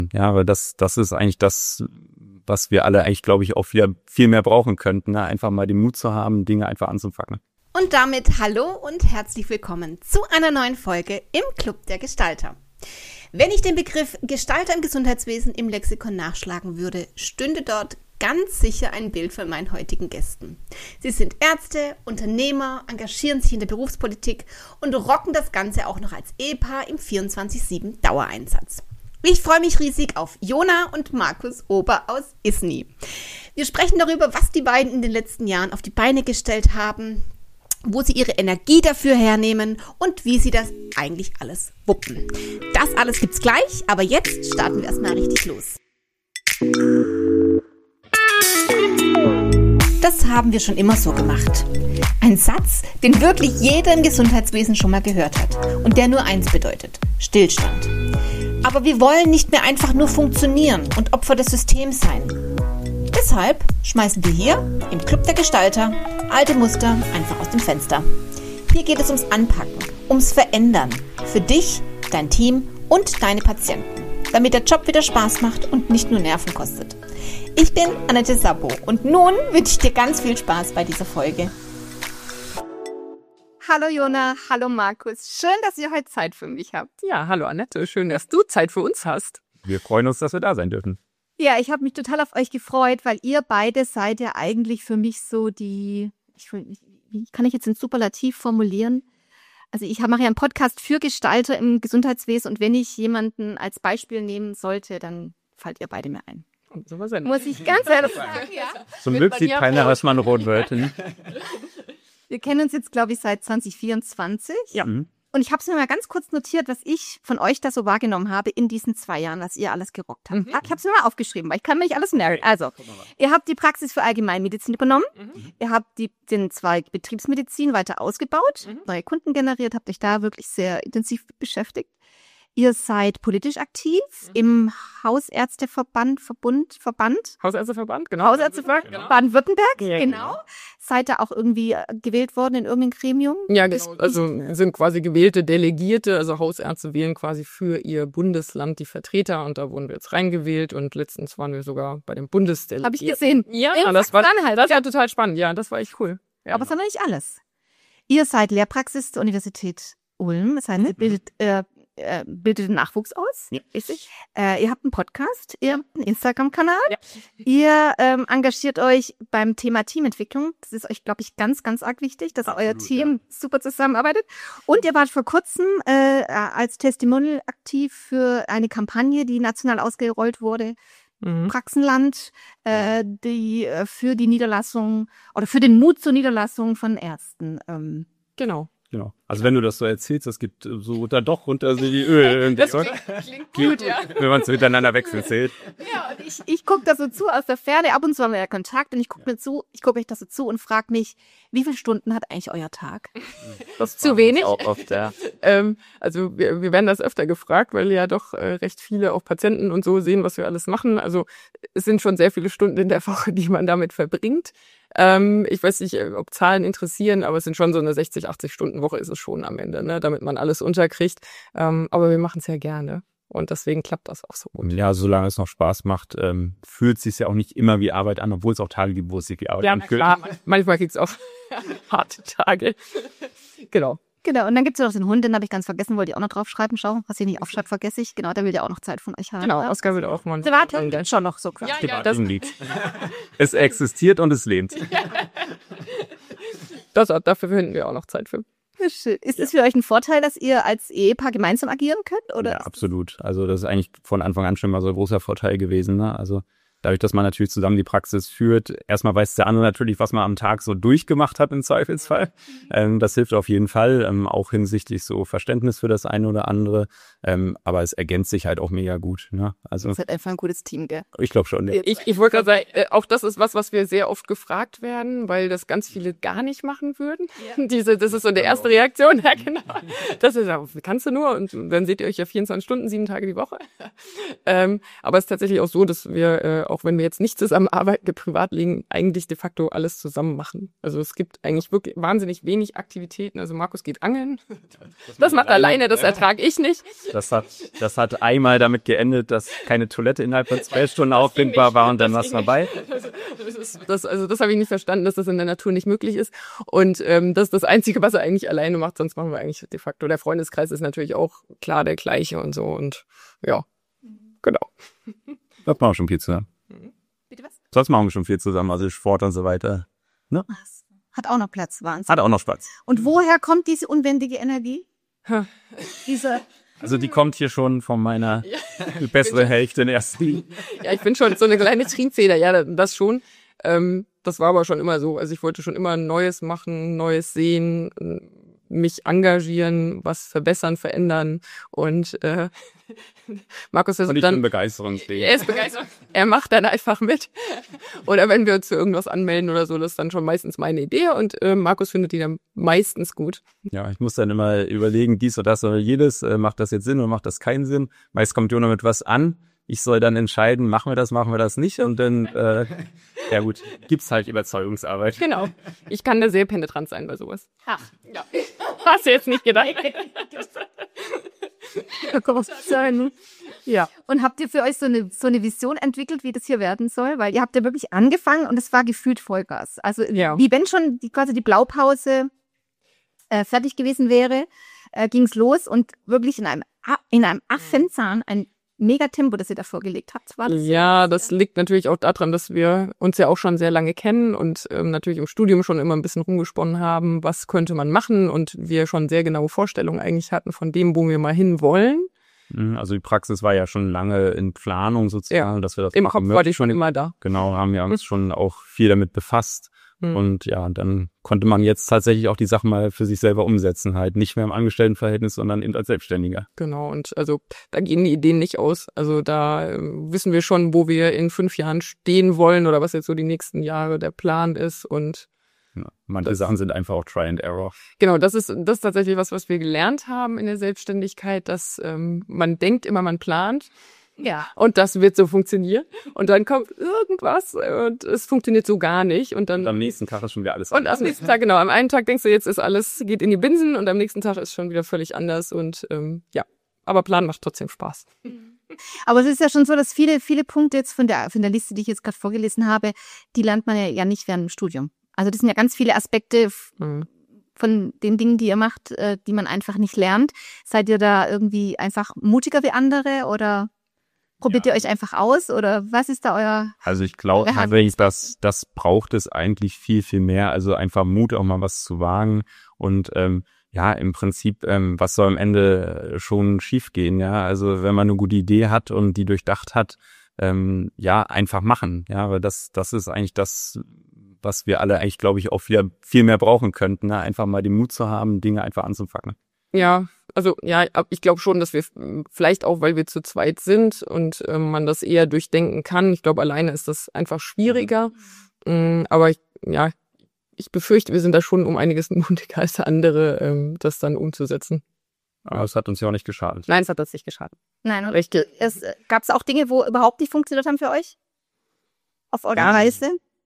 Ja, aber das ist eigentlich das, was wir alle eigentlich, glaube ich, auch wieder viel mehr brauchen könnten. Ne? Einfach mal den Mut zu haben, Dinge einfach anzufangen. Und damit hallo und herzlich willkommen zu einer neuen Folge im Club der Gestalter. Wenn ich den Begriff Gestalter im Gesundheitswesen im Lexikon nachschlagen würde, stünde dort ganz sicher ein Bild von meinen heutigen Gästen. Sie sind Ärzte, Unternehmer, engagieren sich in der Berufspolitik und rocken das Ganze auch noch als Ehepaar im 24/7 Dauereinsatz. Ich freue mich riesig auf Jona und Markus Ober aus Isny. Wir sprechen darüber, was die beiden in den letzten Jahren auf die Beine gestellt haben, wo sie ihre Energie dafür hernehmen und wie sie das eigentlich alles wuppen. Das alles gibt's gleich, aber jetzt starten wir erstmal richtig los. Das haben wir schon immer so gemacht. Ein Satz, den wirklich jeder im Gesundheitswesen schon mal gehört hat und der nur eins bedeutet: Stillstand. Aber wir wollen nicht mehr einfach nur funktionieren und Opfer des Systems sein. Deshalb schmeißen wir hier im Club der Gestalter alte Muster einfach aus dem Fenster. Hier geht es ums Anpacken, ums Verändern. Für dich, dein Team und deine Patienten. Damit der Job wieder Spaß macht und nicht nur Nerven kostet. Ich bin Annette Sabo und nun wünsche ich dir ganz viel Spaß bei dieser Folge. Hallo Jona, hallo Markus. Schön, dass ihr heute Zeit für mich habt. Ja, hallo Annette. Schön, dass du Zeit für uns hast. Wir freuen uns, dass wir da sein dürfen. Ja, ich habe mich total auf euch gefreut, weil ihr beide seid ja eigentlich für mich so wie kann ich jetzt in Superlativ formulieren? Also ich mache ja einen Podcast für Gestalter im Gesundheitswesen und wenn ich jemanden als Beispiel nehmen sollte, dann fallt ihr beide mir ein. Muss ich ganz ehrlich sagen, ja. Zum Glück sieht keiner, was man rot wird. Wir kennen uns jetzt, glaube ich, seit 2024. Ja. Und ich habe es mir mal ganz kurz notiert, was ich von euch da so wahrgenommen habe in diesen 2 Jahren, was ihr alles gerockt habt. Ich habe es mir mal aufgeschrieben, weil ich kann mir nicht alles merken. Also, ihr habt die Praxis für Allgemeinmedizin übernommen. Ihr habt den Zweig Betriebsmedizin weiter ausgebaut, neue Kunden generiert, habt euch da wirklich sehr intensiv beschäftigt. Ihr seid politisch aktiv im Hausärzteverband. Hausärzteverband, genau. Hausärzteverband, genau. Baden-Württemberg, Ja, genau. Seid da auch irgendwie gewählt worden in irgendeinem Gremium? Ja, genau. Also sind quasi gewählte Delegierte, also Hausärzte wählen quasi für ihr Bundesland die Vertreter und da wurden wir jetzt reingewählt und letztens waren wir sogar bei dem Bundesdelegierten. Habe ich gesehen. Ja, das war total spannend. Ja, das war echt cool. Ja, aber es war noch nicht alles. Ihr seid Lehrpraxis der Universität Ulm, das heißt, ihr bildet den Nachwuchs aus. Ja. Richtig. Ihr habt einen Podcast, ihr habt einen Instagram-Kanal. Ja. Ihr engagiert euch beim Thema Teamentwicklung. Das ist euch, glaube ich, ganz, ganz arg wichtig, dass euer Team super zusammenarbeitet. Und ihr wart vor kurzem als Testimonial aktiv für eine Kampagne, die national ausgerollt wurde. Praxenland, die für die Niederlassung oder für den Mut zur Niederlassung von Ärzten. Genau. Genau. Also wenn du das so erzählst, das gibt so da doch runter so die Öl. Das klingt gut, ja. Wenn man es miteinander wechselt. Ja, und ich gucke da so zu aus der Ferne. Ab und zu haben wir ja Kontakt und ich gucke euch das so zu und frage mich, wie viele Stunden hat eigentlich euer Tag? Das zu wenig? Auch oft, ja. Also wir werden das öfter gefragt, weil ja doch recht viele auch Patienten und so sehen, was wir alles machen. Also es sind schon sehr viele Stunden in der Woche, die man damit verbringt. Ich weiß nicht, ob Zahlen interessieren, aber es sind schon so eine 60, 80 Stunden Woche ist es schon am Ende, ne, damit man alles unterkriegt. Aber wir machen es ja gerne und deswegen klappt das auch so gut. Ja, solange es noch Spaß macht, fühlt es sich ja auch nicht immer wie Arbeit an, obwohl es auch Tage gibt, wo es sich wie Arbeit anfühlt. Ja, klar, manchmal kriegt es auch harte Tage. Genau. Genau, und dann gibt es ja noch den Hund, den habe ich ganz vergessen, wollte ich auch noch draufschreiben. Schau, was ich nicht aufschreibe, vergesse ich. Genau, der will ja auch noch Zeit von euch haben. Genau, Oskar will auch mal. Privat schon noch so quasi. Ja, das es existiert und es lebt. Dafür finden wir auch noch Zeit für. Ist es für euch ein Vorteil, dass ihr als Ehepaar gemeinsam agieren könnt? Oder? Ja, absolut. Also das ist eigentlich von Anfang an schon mal so ein großer Vorteil gewesen. Ne? Also dadurch, dass man natürlich zusammen die Praxis führt, erstmal weiß der andere natürlich, was man am Tag so durchgemacht hat im Zweifelsfall. Das hilft auf jeden Fall, auch hinsichtlich so Verständnis für das eine oder andere. Aber es ergänzt sich halt auch mega gut. Ne? Also ihr seid einfach ein gutes Team, gell? Ich glaube schon. Ja. Ich wollte gerade sagen, auch das ist was wir sehr oft gefragt werden, weil das ganz viele gar nicht machen würden. Ja. Das ist so eine erste Reaktion. Ja, genau. Das ist ja, kannst du nur und dann seht ihr euch ja 24 Stunden, 7 Tage die Woche. Aber es ist tatsächlich auch so, dass wir auch wenn wir jetzt nicht zusammen arbeiten, im Privatleben eigentlich de facto alles zusammen machen. Also es gibt eigentlich wirklich wahnsinnig wenig Aktivitäten. Also Markus geht angeln. Das macht er alleine, das ertrage ich nicht. Das hat einmal damit geendet, dass keine Toilette innerhalb von 2 Stunden auffindbar war und dann war es vorbei. Das habe ich nicht verstanden, dass das in der Natur nicht möglich ist. Und das ist das Einzige, was er eigentlich alleine macht. Sonst machen wir eigentlich de facto. Der Freundeskreis ist natürlich auch klar der gleiche und so. Und ja, genau. Das machen wir schon viel zusammen. Bitte was? Sonst machen wir schon viel zusammen, also Sport und so weiter. Ne? Hat auch noch Platz, Wahnsinn. Hat auch noch Spaß. Und woher kommt diese unbändige Energie? Also die kommt hier schon von meiner besseren Hälfte in erster Linie. Ja, ich bin schon so eine kleine Triebfeder, ja, das schon. Das war aber schon immer so. Also ich wollte schon immer Neues machen, Neues sehen, mich engagieren, was verbessern, verändern. Und Markus ist und ich dann bin begeisterungsfähig. Er ist begeistert. Er macht dann einfach mit. Oder wenn wir uns für irgendwas anmelden oder so, das ist dann schon meistens meine Idee und Markus findet die dann meistens gut. Ja, ich muss dann immer überlegen, dies oder das oder jedes, macht das jetzt Sinn oder macht das keinen Sinn? Meist kommt Jona mit was an. Ich soll dann entscheiden, machen wir das nicht? Und dann, ja gut, gibt's halt Überzeugungsarbeit. Genau. Ich kann da sehr penetrant sein bei sowas. Ach. Ja. Hast du jetzt nicht gedacht? Ja. Und habt ihr für euch so eine Vision entwickelt, wie das hier werden soll? Weil ihr habt ja wirklich angefangen und es war gefühlt Vollgas. Also Ja. wie wenn schon quasi die Blaupause fertig gewesen wäre, ging's los und wirklich in einem Affenzahn ein Megatempo, das ihr da vorgelegt habt. War das Ja, das liegt natürlich auch daran, dass wir uns ja auch schon sehr lange kennen und natürlich im Studium schon immer ein bisschen rumgesponnen haben, was könnte man machen und wir schon sehr genaue Vorstellungen eigentlich hatten von dem, wo wir mal hin wollen. Also die Praxis war ja schon lange in Planung sozusagen, Ja, dass wir das Im machen Kopf möchten. war die schon immer da. Genau, haben wir uns schon auch viel damit befasst. Und ja, dann konnte man jetzt tatsächlich auch die Sachen mal für sich selber umsetzen, halt nicht mehr im Angestelltenverhältnis, sondern eben als Selbstständiger. Genau, und also da gehen die Ideen nicht aus. Also da wissen wir schon, wo wir in 5 Jahren stehen wollen oder was jetzt so die nächsten Jahre der Plan ist. Und Ja, manche Sachen sind einfach auch Try and Error. genau, das ist tatsächlich was wir gelernt haben in der Selbstständigkeit, dass man denkt immer, man plant. Ja. Und das wird so funktionieren. Und dann kommt irgendwas und es funktioniert so gar nicht. Und Und am nächsten Tag ist schon wieder alles Und am nächsten Tag, genau, am einen Tag denkst du, jetzt ist alles, geht in die Binsen und am nächsten Tag ist schon wieder völlig anders und ja, aber Plan macht trotzdem Spaß. Aber es ist ja schon so, dass viele Punkte jetzt von der Liste, die ich jetzt gerade vorgelesen habe, die lernt man ja nicht während dem Studium. Also das sind ja ganz viele Aspekte von den Dingen, die ihr macht, die man einfach nicht lernt. Seid ihr da irgendwie einfach mutiger wie andere oder probiert ihr euch einfach aus oder was ist da euer... Also ich glaube tatsächlich, das braucht es eigentlich viel, viel mehr. Also einfach Mut, auch mal was zu wagen. Und ja, im Prinzip, was soll am Ende schon schiefgehen? Ja, also wenn man eine gute Idee hat und die durchdacht hat, ja, einfach machen. Ja, aber das ist eigentlich das, was wir alle eigentlich, glaube ich, auch viel mehr brauchen könnten. Ne? Einfach mal den Mut zu haben, Dinge einfach anzufangen. Ja, also ja, ich glaube schon, dass wir vielleicht auch, weil wir zu zweit sind und man das eher durchdenken kann. Ich glaube, alleine ist das einfach schwieriger. Aber ich befürchte, wir sind da schon um einiges mutiger als andere, das dann umzusetzen. Aber es hat uns ja auch nicht geschadet. Nein, es hat uns nicht geschadet. Nein, oder? Richtig. Gab es auch Dinge, wo überhaupt nicht funktioniert haben für euch? Auf eurer Reise?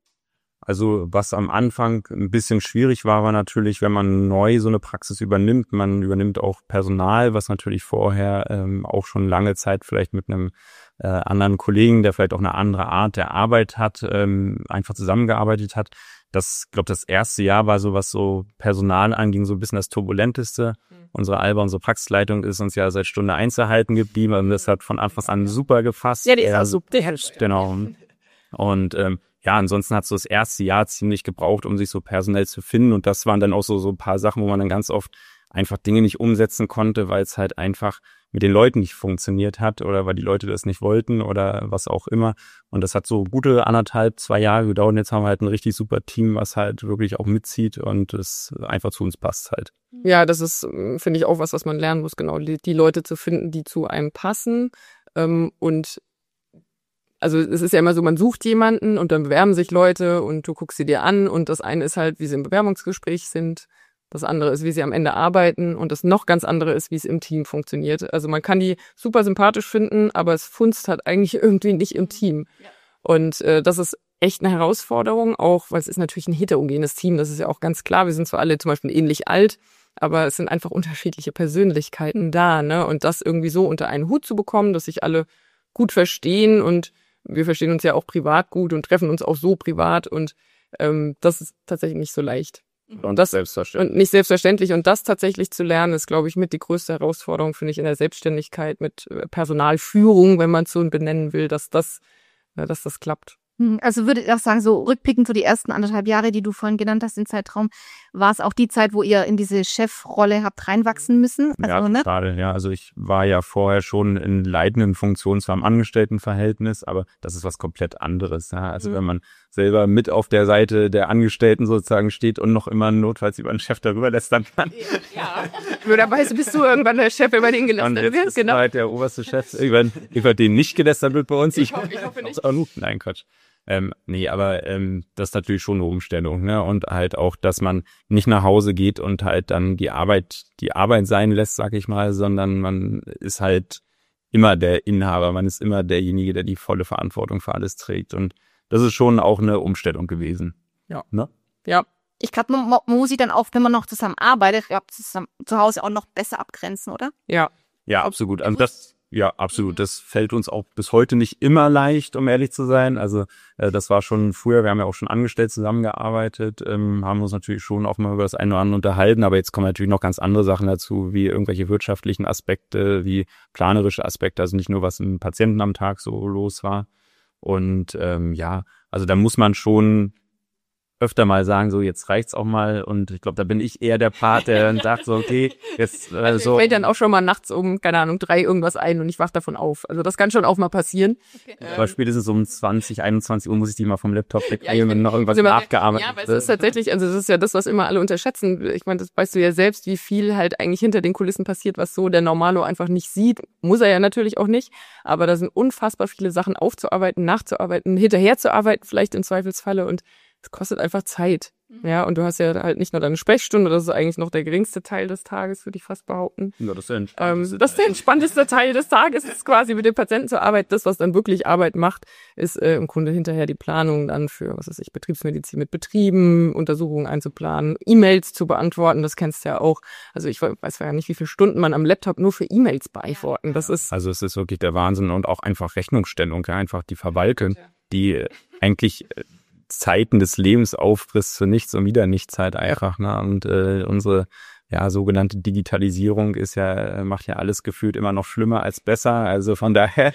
Also was am Anfang ein bisschen schwierig war natürlich, wenn man neu so eine Praxis übernimmt. Man übernimmt auch Personal, was natürlich vorher auch schon lange Zeit vielleicht mit einem anderen Kollegen, der vielleicht auch eine andere Art der Arbeit hat, einfach zusammengearbeitet hat. Das erste Jahr war so, was so Personal anging, so ein bisschen das Turbulenteste. Unsere Praxisleitung ist uns ja seit Stunde 1 erhalten geblieben und das hat von Anfang an super gepasst. Ja, die ist auch super. Genau. Und ja, ansonsten hat so das erste Jahr ziemlich gebraucht, um sich so personell zu finden. Und das waren dann auch so ein paar Sachen, wo man dann ganz oft einfach Dinge nicht umsetzen konnte, weil es halt einfach mit den Leuten nicht funktioniert hat oder weil die Leute das nicht wollten oder was auch immer. Und das hat so gute 1,5, 2 Jahre gedauert. Und jetzt haben wir halt ein richtig super Team, was halt wirklich auch mitzieht und es einfach zu uns passt halt. Ja, das ist, finde ich, auch was man lernen muss, genau, die Leute zu finden, die zu einem passen. Und also es ist ja immer so, man sucht jemanden und dann bewerben sich Leute und du guckst sie dir an und das eine ist halt, wie sie im Bewerbungsgespräch sind, das andere ist, wie sie am Ende arbeiten und das noch ganz andere ist, wie es im Team funktioniert. Also man kann die super sympathisch finden, aber es funzt halt eigentlich irgendwie nicht im Team. Und das ist echt eine Herausforderung, auch weil es ist natürlich ein heterogenes Team, das ist ja auch ganz klar. Wir sind zwar alle zum Beispiel ähnlich alt, aber es sind einfach unterschiedliche Persönlichkeiten da, ne? Und das irgendwie so unter einen Hut zu bekommen, dass sich alle gut verstehen, und wir verstehen uns ja auch privat gut und treffen uns auch so privat, und das ist tatsächlich nicht so leicht. Und das selbstverständlich. Und nicht selbstverständlich. Und das tatsächlich zu lernen, ist, glaube ich, mit die größte Herausforderung, finde ich, in der Selbstständigkeit mit Personalführung, wenn man es so benennen will, dass das klappt. Also würde ich auch sagen, so rückblickend, so die ersten 1,5 Jahre, die du vorhin genannt hast, den Zeitraum, war es auch die Zeit, wo ihr in diese Chefrolle habt reinwachsen müssen? Also, ja, ne? total. Ja, also ich war ja vorher schon in leitenden Funktionen, zwar im Angestelltenverhältnis, aber das ist was komplett anderes. Ja? Also wenn man selber mit auf der Seite der Angestellten sozusagen steht und noch immer notfalls über einen Chef darüber lästern kann. Ja. Möglicherweise bist du irgendwann der Chef, über den gelästert wird. Jetzt ist halt der oberste Chef, über den nicht gelästert wird bei uns. Ich hoffe nicht. Nein, Quatsch. Aber das ist natürlich schon eine Umstellung, ne? Und halt auch, dass man nicht nach Hause geht und halt dann die Arbeit sein lässt, sag ich mal, sondern man ist halt immer der Inhaber, man ist immer derjenige, der die volle Verantwortung für alles trägt, und das ist schon auch eine Umstellung gewesen. Ja. Ne? Ja. Ich glaube, man muss sich dann auch, wenn man noch zusammen arbeitet, zusammen zu Hause auch noch besser abgrenzen, oder? Ja. Ja, absolut. Absolut. Das fällt uns auch bis heute nicht immer leicht, um ehrlich zu sein. Also das war schon früher, wir haben ja auch schon angestellt zusammengearbeitet, haben uns natürlich schon auch mal über das eine oder andere unterhalten, aber jetzt kommen natürlich noch ganz andere Sachen dazu, wie irgendwelche wirtschaftlichen Aspekte, wie planerische Aspekte, also nicht nur, was im Patienten am Tag so los war. Und also da muss man schon öfter mal sagen, so jetzt reicht's auch mal, und ich glaube, da bin ich eher der Part, der dann sagt so, okay, jetzt Ich fällt dann auch schon mal nachts um, keine Ahnung, 3 irgendwas ein und ich wach davon auf. Also das kann schon auch mal passieren. Okay. Aber spätestens um 20, 21 Uhr muss ich die mal vom Laptop wegnehmen, wenn noch irgendwas nachgearbeitet wird. Ja, aber es ist tatsächlich, also das ist ja das, was immer alle unterschätzen. Ich meine, das weißt du ja selbst, wie viel halt eigentlich hinter den Kulissen passiert, was so der Normalo einfach nicht sieht. Muss er ja natürlich auch nicht. Aber da sind unfassbar viele Sachen aufzuarbeiten, nachzuarbeiten, hinterherzuarbeiten vielleicht im Zweifelsfalle, und es kostet einfach Zeit. Ja, und du hast ja halt nicht nur deine Sprechstunde, das ist eigentlich noch der geringste Teil des Tages, würde ich fast behaupten. Ja, das ist der entspannteste Teil des Tages, ist quasi mit dem Patienten zu arbeiten. Das, was dann wirklich Arbeit macht, ist im Grunde hinterher die Planung dann für, Betriebsmedizin mit Betrieben, Untersuchungen einzuplanen, E-Mails zu beantworten, das kennst du ja auch. Also ich weiß ja nicht, wie viele Stunden man am Laptop nur für E-Mails beantworten. Das ist also es ist wirklich der Wahnsinn, und auch einfach Rechnungsstellung, ja, einfach die Verwaltung, die eigentlich Zeiten des Lebens auffrisst für nichts und wieder nichts halt einfach, ne? Und unsere sogenannte Digitalisierung macht ja alles gefühlt immer noch schlimmer als besser. Also von daher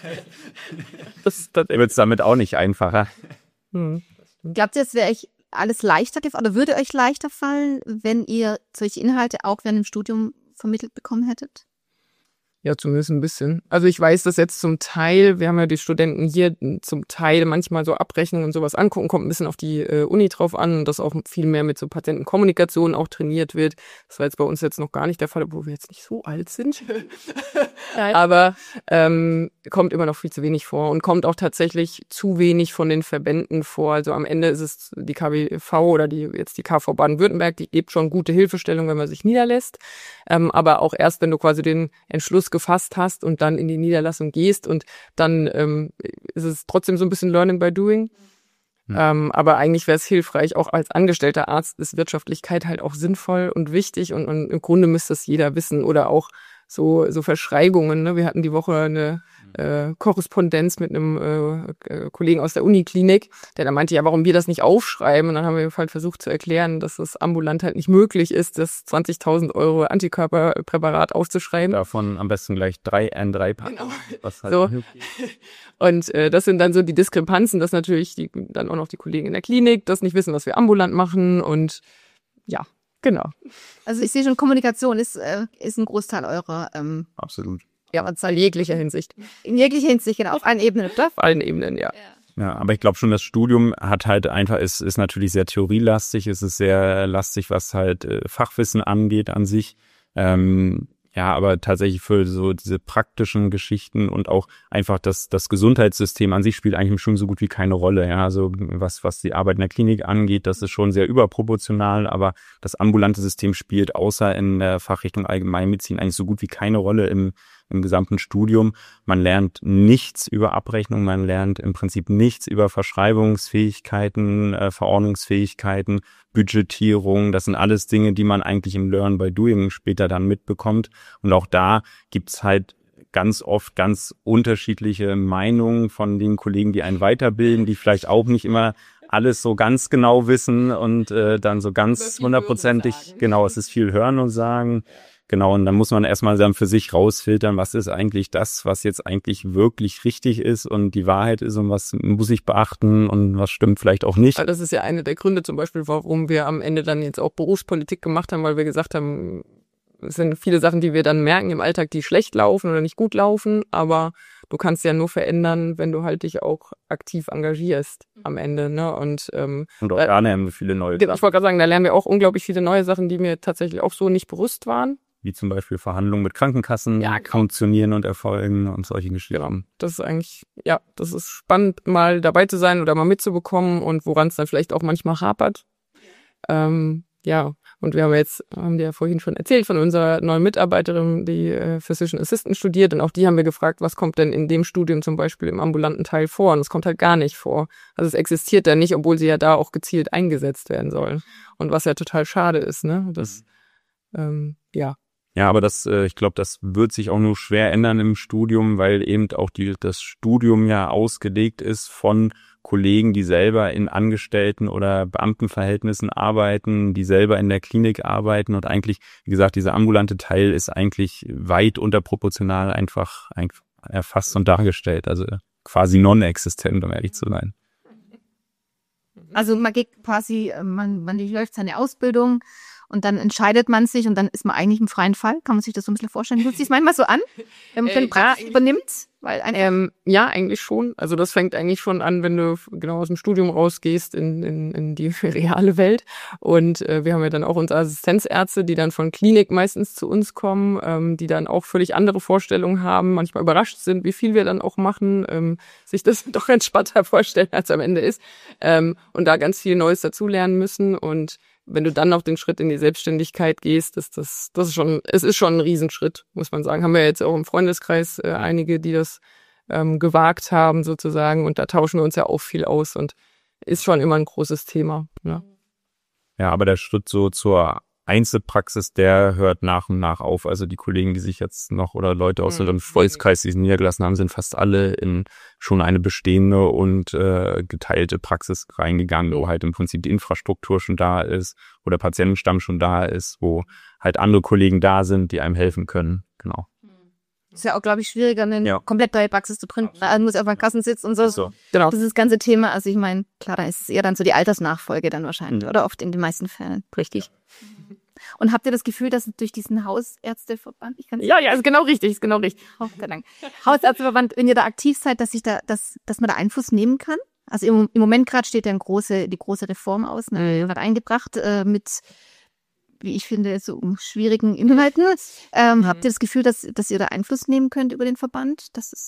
das wird es damit auch nicht einfacher. Glaubt ihr, es wäre euch alles leichter oder würde euch leichter fallen, wenn ihr solche Inhalte auch während dem Studium vermittelt bekommen hättet? Ja, zumindest ein bisschen. Also ich weiß, dass jetzt zum Teil, wir haben ja die Studenten hier zum Teil manchmal so Abrechnungen und sowas angucken, kommt ein bisschen auf die Uni drauf an, dass auch viel mehr mit so Patientenkommunikation auch trainiert wird. Das war jetzt bei uns jetzt noch gar nicht der Fall, obwohl wir jetzt nicht so alt sind. Aber kommt immer noch viel zu wenig vor und kommt auch tatsächlich zu wenig von den Verbänden vor. Also am Ende ist es die KBV oder die KV Baden-Württemberg, die gibt schon gute Hilfestellung, wenn man sich niederlässt. Aber auch erst, wenn du quasi den Entschluss gefasst hast und dann in die Niederlassung gehst, und dann ist es trotzdem so ein bisschen Learning by Doing. Aber eigentlich wäre es hilfreich, auch als angestellter Arzt ist Wirtschaftlichkeit halt auch sinnvoll und wichtig, und im Grunde müsste es jeder wissen, oder auch so Verschreibungen. Ne? Wir hatten die Woche eine Korrespondenz mit einem Kollegen aus der Uniklinik, der da meinte, ja, warum wir das nicht aufschreiben? Und dann haben wir halt versucht zu erklären, dass das ambulant halt nicht möglich ist, das 20.000 € Antikörperpräparat aufzuschreiben. Davon am besten gleich 3 N3 packen. Genau. Was halt so. Und das sind dann so die Diskrepanzen, dass natürlich dann auch noch die Kollegen in der Klinik das nicht wissen, was wir ambulant machen, und ja, genau. Also ich sehe schon, Kommunikation ist ein Großteil eurer absolut. Ja, in jeglicher Hinsicht. In jeglicher Hinsicht, genau. Auf allen Ebenen, oder? Auf allen Ebenen, ja. Ja, aber ich glaube schon, das Studium hat halt einfach, ist natürlich sehr theorielastig, es ist sehr lastig, was halt Fachwissen angeht an sich. Aber tatsächlich für so diese praktischen Geschichten und auch einfach das Gesundheitssystem an sich spielt eigentlich schon so gut wie keine Rolle. Ja, also was die Arbeit in der Klinik angeht, das ist schon sehr überproportional, aber das ambulante System spielt außer in der Fachrichtung Allgemeinmedizin eigentlich so gut wie keine Rolle im im gesamten Studium. Man lernt nichts über Abrechnung, man lernt im Prinzip nichts über Verschreibungsfähigkeiten, Verordnungsfähigkeiten, Budgetierung. Das sind alles Dinge, die man eigentlich im Learn by Doing später dann mitbekommt. Und auch da gibt's halt ganz oft ganz unterschiedliche Meinungen von den Kollegen, die einen weiterbilden, die vielleicht auch nicht immer alles so ganz genau wissen und dann so ganz hundertprozentig, genau, es ist viel hören und sagen. Genau, und dann muss man erstmal dann für sich rausfiltern, was ist eigentlich das, was jetzt eigentlich wirklich richtig ist und die Wahrheit ist und was muss ich beachten und was stimmt vielleicht auch nicht. Das ist ja einer der Gründe zum Beispiel, warum wir am Ende dann jetzt auch Berufspolitik gemacht haben, weil wir gesagt haben, es sind viele Sachen, die wir dann merken im Alltag, die schlecht laufen oder nicht gut laufen, aber du kannst ja nur verändern, wenn du halt dich auch aktiv engagierst am Ende, ne? Und auch da lernen wir viele neue Sachen. Ich wollte gerade sagen, da lernen wir auch unglaublich viele neue Sachen, die mir tatsächlich auch so nicht bewusst waren. Wie zum Beispiel Verhandlungen mit Krankenkassen funktionieren und erfolgen und solche Geschichten. Genau. Das ist eigentlich, das ist spannend, mal dabei zu sein oder mal mitzubekommen und woran es dann vielleicht auch manchmal hapert. Und wir haben dir ja vorhin schon erzählt von unserer neuen Mitarbeiterin, die Physician Assistant studiert. Und auch die haben wir gefragt, was kommt denn in dem Studium zum Beispiel im ambulanten Teil vor? Und es kommt halt gar nicht vor. Also es existiert da nicht, obwohl sie ja da auch gezielt eingesetzt werden soll. Und was ja total schade ist, ne? Das, Ja, aber ich glaube, das wird sich auch nur schwer ändern im Studium, weil eben auch das Studium ja ausgelegt ist von Kollegen, die selber in Angestellten- oder Beamtenverhältnissen arbeiten, die selber in der Klinik arbeiten und eigentlich, wie gesagt, dieser ambulante Teil ist eigentlich weit unterproportional einfach erfasst und dargestellt, also quasi non-existent, um ehrlich zu sein. Also man geht quasi, man durchläuft seine Ausbildung und dann entscheidet man sich und dann ist man eigentlich im freien Fall. Kann man sich das so ein bisschen vorstellen? Fühlt sich manchmal so an, wenn man den Praxis übernimmt? Weil ja, eigentlich schon. Also das fängt eigentlich schon an, wenn du genau aus dem Studium rausgehst in die reale Welt. Und wir haben ja dann auch unsere Assistenzärzte, die dann von Klinik meistens zu uns kommen, die dann auch völlig andere Vorstellungen haben, manchmal überrascht sind, wie viel wir dann auch machen, sich das doch entspannter vorstellen, als am Ende ist. Und da ganz viel Neues dazulernen müssen. Und wenn du dann auf den Schritt in die Selbstständigkeit gehst, es ist schon ein Riesenschritt, muss man sagen. Haben wir jetzt auch im Freundeskreis einige, die das gewagt haben sozusagen und da tauschen wir uns ja auch viel aus und ist schon immer ein großes Thema. Ne? Ja, aber der Schritt so zur Einzelpraxis, der hört nach und nach auf. Also die Kollegen, die sich jetzt noch oder Leute aus unserem Freundeskreis, die sich niedergelassen haben, sind fast alle in schon eine bestehende und geteilte Praxis reingegangen, wo halt im Prinzip die Infrastruktur schon da ist, wo der Patientenstamm schon da ist, wo halt andere Kollegen da sind, die einem helfen können. Genau. Ist ja auch, glaube ich, schwieriger, eine komplett neue Praxis zu gründen. Also muss auf einem Kassensitz und so. Genau. Das ist das ganze Thema. Also ich meine, klar, da ist es eher dann so die Altersnachfolge dann wahrscheinlich. Oder oft in den meisten Fällen. Richtig. Und habt ihr das Gefühl, dass durch diesen Hausärzteverband, ist genau richtig. Oh, Gott Dank. Hausärzteverband, wenn ihr da aktiv seid, dass man da Einfluss nehmen kann? Also im Moment gerade steht ja die große Reform aus, wird eingebracht mit, wie ich finde, so schwierigen Inhalten. Habt ihr das Gefühl, dass ihr da Einfluss nehmen könnt über den Verband?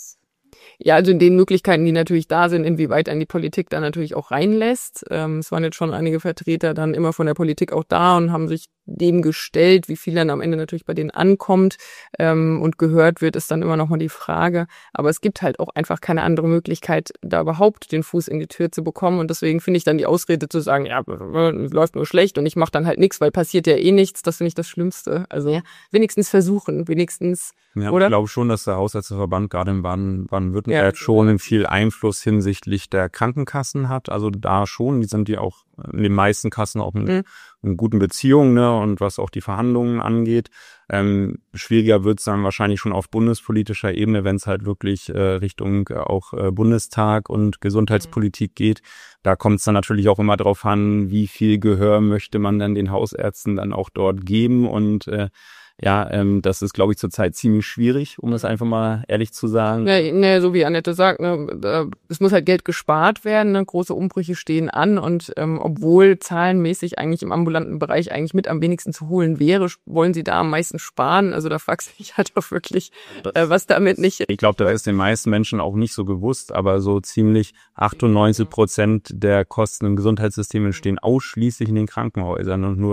Ja, also in den Möglichkeiten, die natürlich da sind, inwieweit einen die Politik da natürlich auch reinlässt. Es waren jetzt schon einige Vertreter dann immer von der Politik auch da und haben sich dem gestellt, wie viel dann am Ende natürlich bei denen ankommt und gehört wird, ist dann immer noch mal die Frage. Aber es gibt halt auch einfach keine andere Möglichkeit, da überhaupt den Fuß in die Tür zu bekommen. Und deswegen finde ich dann die Ausrede zu sagen, ja, läuft nur schlecht und ich mache dann halt nichts, weil passiert ja eh nichts. Das finde ich das Schlimmste. Also wenigstens versuchen, Ja, oder? Ich glaube schon, dass der Hausärzteverband gerade in Baden-Württemberg schon viel Einfluss hinsichtlich der Krankenkassen hat. Also da schon, die sind ja auch in den meisten Kassen auch in guten Beziehungen, ne, und was auch die Verhandlungen angeht. Schwieriger wird es dann wahrscheinlich schon auf bundespolitischer Ebene, wenn es halt wirklich Richtung auch Bundestag und Gesundheitspolitik geht. Da kommt es dann natürlich auch immer drauf an, wie viel Gehör möchte man dann den Hausärzten dann auch dort geben und das ist, glaube ich, zurzeit ziemlich schwierig, um es einfach mal ehrlich zu sagen. Nee, so wie Annette sagt, ne, es muss halt Geld gespart werden, ne, große Umbrüche stehen an und obwohl zahlenmäßig eigentlich im ambulanten Bereich eigentlich mit am wenigsten zu holen wäre, wollen sie da am meisten sparen. Also da fragst du dich halt auch wirklich, was damit nicht... Ich glaube, da ist den meisten Menschen auch nicht so gewusst, aber so ziemlich 98% der Kosten im Gesundheitssystem entstehen ausschließlich in den Krankenhäusern und nur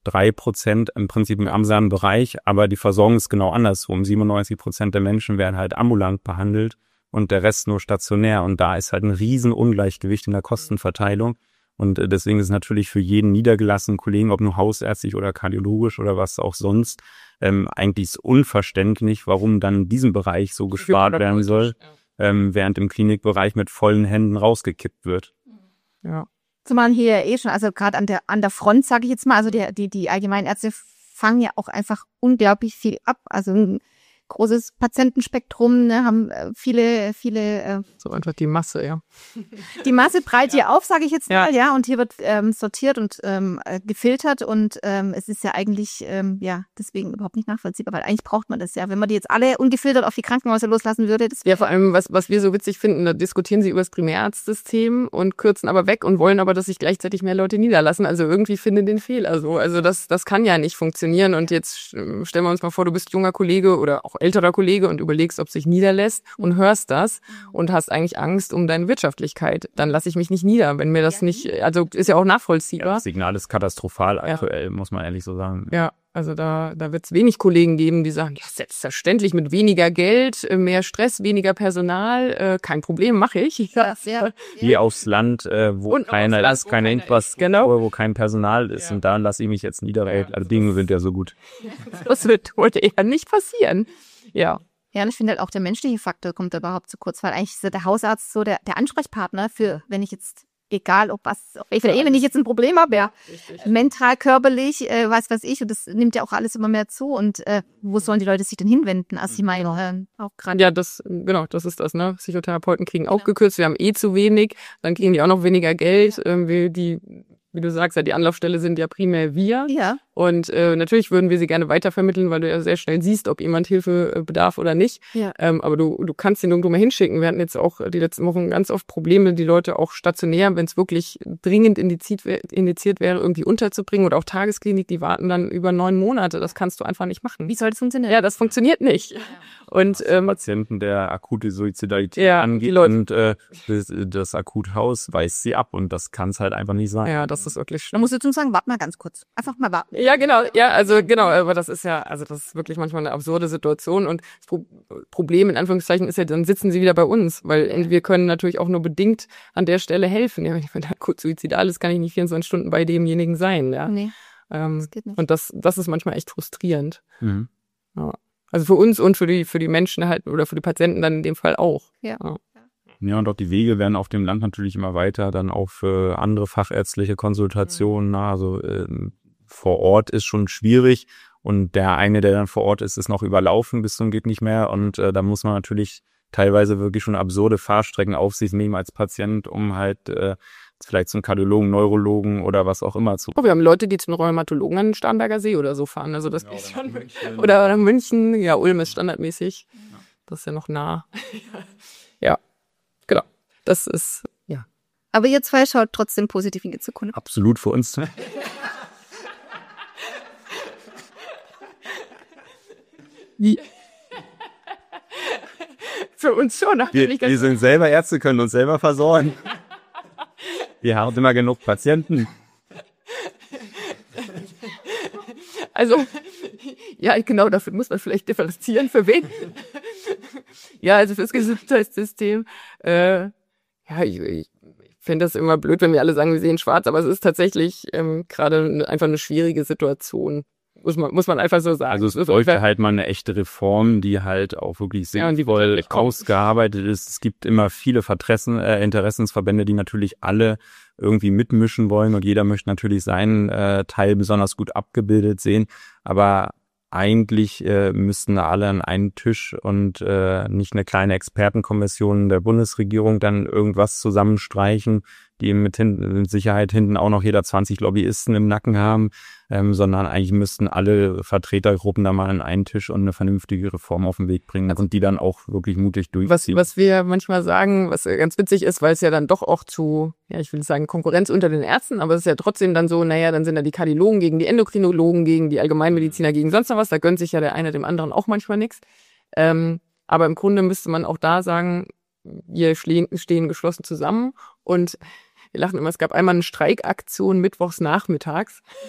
3% im Prinzip im ambulanten Bereich, aber die Versorgung ist genau andersrum. 97% der Menschen werden halt ambulant behandelt und der Rest nur stationär. Und da ist halt ein Riesenungleichgewicht in der Kostenverteilung. Und deswegen ist es natürlich für jeden niedergelassenen Kollegen, ob nur hausärztlich oder kardiologisch oder was auch sonst, eigentlich ist unverständlich, warum dann in diesem Bereich so gespart werden soll, während im Klinikbereich mit vollen Händen rausgekippt wird. Ja. Zumal hier schon, also gerade an der Front, sage ich jetzt mal, also die Allgemeinärzte fangen ja auch einfach unglaublich viel ab. Also ein großes Patientenspektrum, ne, haben viele So einfach die Masse, ja. die Masse breit hier auf, sage ich jetzt mal, ja, und hier wird sortiert und gefiltert und es ist ja eigentlich deswegen überhaupt nicht nachvollziehbar, weil eigentlich braucht man das ja. Wenn man die jetzt alle ungefiltert auf die Krankenhäuser loslassen würde, das Ja, vor allem, was wir so witzig finden, da diskutieren sie über das Primärarztsystem und kürzen aber weg und wollen aber, dass sich gleichzeitig mehr Leute niederlassen. Also irgendwie finden den Fehler so. Also das kann ja nicht funktionieren. Und jetzt stellen wir uns mal vor, du bist junger Kollege oder auch älterer Kollege und überlegst, ob sich niederlässt und hörst das und hast eigentlich Angst um deine Wirtschaftlichkeit. Dann lasse ich mich nicht nieder, wenn mir das nicht, also ist ja auch nachvollziehbar. Ja, das Signal ist katastrophal aktuell, muss man ehrlich so sagen. Ja, also da wird es wenig Kollegen geben, die sagen, ja, selbstverständlich mit weniger Geld, mehr Stress, weniger Personal, kein Problem, mache ich. Geh aufs Land, wo Und keiner aufs ist, Land, keine wo Infrastruktur, keiner ist. wo kein Personal ist. Und da lasse ich mich jetzt nieder. Also Dinge sind ja so gut. Das wird heute eher nicht passieren. Ja. Ja, und ich finde halt auch der menschliche Faktor kommt da überhaupt zu kurz, weil eigentlich ist ja der Hausarzt so der Ansprechpartner für, wenn ich jetzt, egal ob was, wenn ich jetzt ein Problem habe, ja, mental, körperlich, weiß ich, und das nimmt ja auch alles immer mehr zu und wo sollen die Leute sich denn hinwenden? Also ich meine, auch gerade. Ja, das ist das, ne? Psychotherapeuten kriegen auch gekürzt, wir haben zu wenig, dann kriegen die auch noch weniger Geld, wie du sagst, ja, die Anlaufstelle sind ja primär wir. Ja. Und natürlich würden wir sie gerne weitervermitteln, weil du ja sehr schnell siehst, ob jemand Hilfe bedarf oder nicht. Ja. Aber du kannst ihn nirgendwo mal hinschicken. Wir hatten jetzt auch die letzten Wochen ganz oft Probleme, die Leute auch stationär, wenn es wirklich dringend indiziert wäre, irgendwie unterzubringen. Oder auch Tagesklinik, die warten dann über 9 Monate. Das kannst du einfach nicht machen. Wie soll das funktionieren? Ja, das funktioniert nicht. Ja. Und Patienten, der akute Suizidalität angeht und das Akuthaus weist sie ab und das kann es halt einfach nicht sein. Ja, das ist wirklich schlimm. Da musst du jetzt sagen, warte mal ganz kurz. Einfach mal warten. Ja, genau. Ja, also genau. Aber das ist ja, also das ist wirklich manchmal eine absurde Situation. Und das Problem in Anführungszeichen ist ja, dann sitzen sie wieder bei uns, weil wir können natürlich auch nur bedingt an der Stelle helfen. Ja, wenn er akut suizidal ist, kann ich nicht 24 Stunden bei demjenigen sein. Ja. Nee, das geht nicht. Und das ist manchmal echt frustrierend. Mhm. Ja. Also für uns und für die Menschen halt oder für die Patienten dann in dem Fall auch. Ja. Ja, und auch die Wege werden auf dem Land natürlich immer weiter, dann auch für andere fachärztliche Konsultationen. Also vor Ort ist schon schwierig und der eine, der dann vor Ort ist noch überlaufen bis zum geht nicht mehr. Und da muss man natürlich teilweise wirklich schon absurde Fahrstrecken auf sich nehmen als Patient, um halt vielleicht zum Kardiologen, Neurologen oder was auch immer zu. Oh, wir haben Leute, die zum Rheumatologen an den Starnberger See oder so fahren. Also das ist schon oder München. Ja, Ulm ist standardmäßig. Ja. Das ist ja noch nah. Ja, genau. Das ist, ja. Aber ihr zwei schaut trotzdem positiv in die Zukunft. Absolut für uns. Wie? Für uns schon. Wir sind selber Ärzte, können uns selber versorgen. Wir haben immer genug Patienten. Also, ja, genau, dafür muss man vielleicht differenzieren. Für wen? Ja, also fürs Gesundheitssystem. Ich finde das immer blöd, wenn wir alle sagen, wir sehen schwarz, aber es ist tatsächlich gerade einfach eine schwierige Situation. Muss man einfach so sagen. Also es bräuchte halt mal eine echte Reform, die halt auch wirklich sinnvoll ausgearbeitet ist. Es gibt immer viele Interessensverbände, die natürlich alle irgendwie mitmischen wollen und jeder möchte natürlich seinen Teil besonders gut abgebildet sehen. Aber eigentlich müssten da alle an einen Tisch und nicht eine kleine Expertenkommission der Bundesregierung dann irgendwas zusammenstreichen, die mit Sicherheit hinten auch noch jeder 20 Lobbyisten im Nacken haben, sondern eigentlich müssten alle Vertretergruppen da mal an einen Tisch und eine vernünftige Reform auf den Weg bringen und die dann auch wirklich mutig durchziehen. Was wir manchmal sagen, was ganz witzig ist, weil es ja dann doch auch zu, ja, ich will nicht sagen Konkurrenz unter den Ärzten, aber es ist ja trotzdem dann so, naja, dann sind da die Kardiologen gegen die Endokrinologen, gegen die Allgemeinmediziner, gegen sonst noch was, da gönnt sich ja der eine dem anderen auch manchmal nichts. Aber im Grunde müsste man auch da sagen, wir stehen geschlossen zusammen und wir lachen immer, es gab einmal eine Streikaktion mittwochs nachmittags.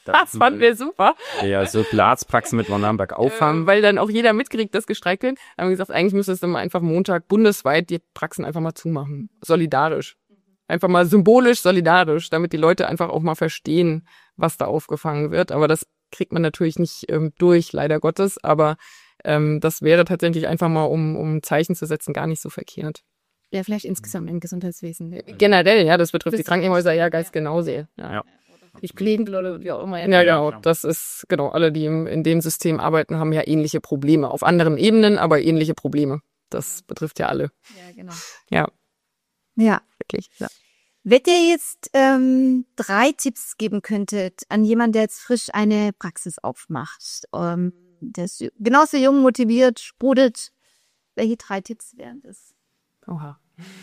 Das fanden wir super. Ja, so Arztpraxen mit Nürnberg auffangen. Weil dann auch jeder mitkriegt, das Gestreikeln. Haben wir gesagt, eigentlich müsste es dann mal einfach Montag bundesweit die Praxen einfach mal zumachen. Solidarisch. Einfach mal symbolisch solidarisch, damit die Leute einfach auch mal verstehen, was da aufgefangen wird. Aber das kriegt man natürlich nicht durch, leider Gottes. Aber das wäre tatsächlich einfach mal, um Zeichen zu setzen, gar nicht so verkehrt. Ja, vielleicht insgesamt im Gesundheitswesen. Generell, ja, das betrifft die Krankenhäuser ja ganz genauso. Ja. Die Pflegenden oder wie auch immer. Ja, genau. Das ist, genau, alle, die in dem System arbeiten, haben ja ähnliche Probleme. Auf anderen Ebenen, aber ähnliche Probleme. Das betrifft ja alle. Ja, genau. Ja. Ja. Wirklich. Ja. Wenn ihr jetzt 3 Tipps geben könntet an jemanden, der jetzt frisch eine Praxis aufmacht, der ist genauso jung, motiviert, sprudelt, welche 3 Tipps wären das? Oha.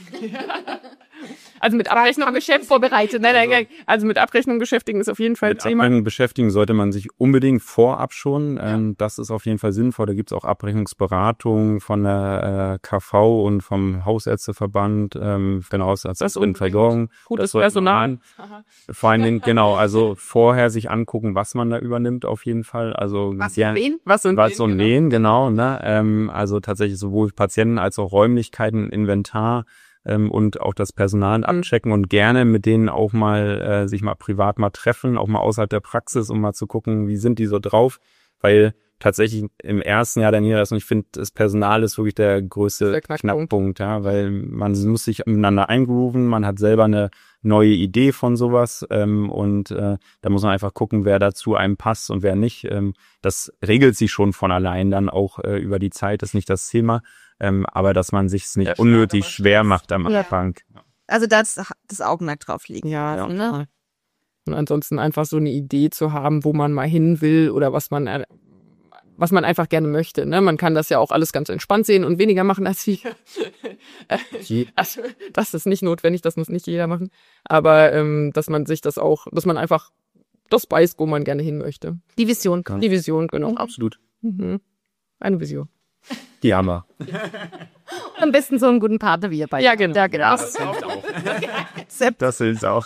Also mit Abrechnung vorbereitet. Nein. Also mit Abrechnung beschäftigen ist auf jeden Fall ein Thema. Mit Abrechnung beschäftigen sollte man sich unbedingt vorab schon. Ja. Das ist auf jeden Fall sinnvoll. Da gibt es auch Abrechnungsberatung von der KV und vom Hausärzteverband, von Hausarzt und Versorgung. Gutes Personal. Vor allen Dingen, genau, also vorher sich angucken, was man da übernimmt auf jeden Fall. Also was und wen, genau. Ne? Also tatsächlich sowohl Patienten als auch Räumlichkeiten, Inventar, und auch das Personal abchecken und gerne mit denen auch mal sich mal privat mal treffen, auch mal außerhalb der Praxis, um mal zu gucken, wie sind die so drauf, weil tatsächlich im ersten Jahr der Niederlassung, ich finde, das Personal ist wirklich der größte Knackpunkt, ja, weil man muss sich miteinander eingrooven, man hat selber eine neue Idee von sowas und da muss man einfach gucken, wer dazu einem passt und wer nicht. Das regelt sich schon von allein dann auch über die Zeit, das ist nicht das Thema. Aber dass man sich es nicht unnötig schwer macht am Anfang. Ja. Also das Augenmerk drauf liegen. Ja. Ne? Und ansonsten einfach so eine Idee zu haben, wo man mal hin will oder was man einfach gerne möchte. Ne? Man kann das ja auch alles ganz entspannt sehen und weniger machen als wir. Also, das ist nicht notwendig, das muss nicht jeder machen. Aber dass man einfach das weiß, wo man gerne hin möchte. Die Vision. Die Vision, genau. Absolut. Mhm. Eine Vision. Die haben wir. Am besten so einen guten Partner wie ihr beide. Ja, genau. Ja, das hilft auch. Das hilft auch.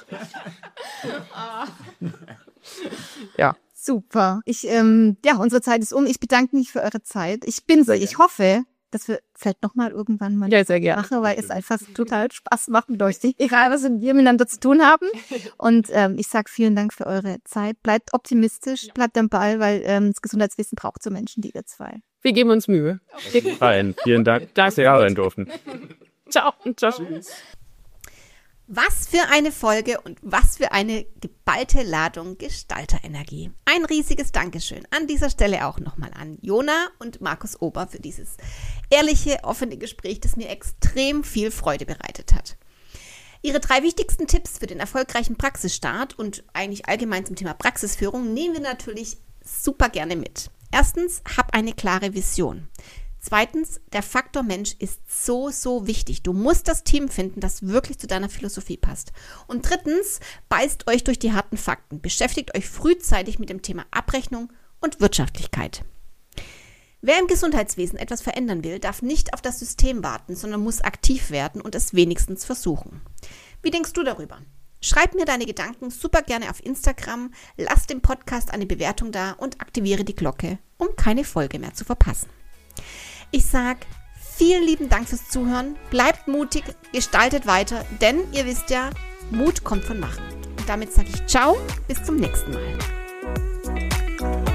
Ja. Super. Unsere Zeit ist um. Ich bedanke mich für eure Zeit. Ich hoffe, dass wir vielleicht nochmal irgendwann mal sehr gerne machen, weil es einfach total Spaß macht mit euch. Egal, was wir miteinander zu tun haben. Und ich sage vielen Dank für eure Zeit. Bleibt optimistisch, bleibt am Ball, weil das Gesundheitswesen braucht so Menschen, die ihr 2. Wir geben uns Mühe. Vielen Dank, dass ihr sein durften. Ciao. Tschüss. Was für eine Folge und was für eine geballte Ladung Gestalterenergie. Ein riesiges Dankeschön an dieser Stelle auch nochmal an Jona und Markus Ober für dieses ehrliche, offene Gespräch, das mir extrem viel Freude bereitet hat. Ihre 3 wichtigsten Tipps für den erfolgreichen Praxisstart und eigentlich allgemein zum Thema Praxisführung nehmen wir natürlich super gerne mit. Erstens, hab eine klare Vision. Zweitens, der Faktor Mensch ist so, so wichtig. Du musst das Team finden, das wirklich zu deiner Philosophie passt. Und drittens, beißt euch durch die harten Fakten. Beschäftigt euch frühzeitig mit dem Thema Abrechnung und Wirtschaftlichkeit. Wer im Gesundheitswesen etwas verändern will, darf nicht auf das System warten, sondern muss aktiv werden und es wenigstens versuchen. Wie denkst du darüber? Schreib mir deine Gedanken super gerne auf Instagram, lass dem Podcast eine Bewertung da und aktiviere die Glocke, um keine Folge mehr zu verpassen. Ich sage vielen lieben Dank fürs Zuhören, bleibt mutig, gestaltet weiter, denn ihr wisst ja, Mut kommt von Machen. Und damit sage ich ciao, bis zum nächsten Mal.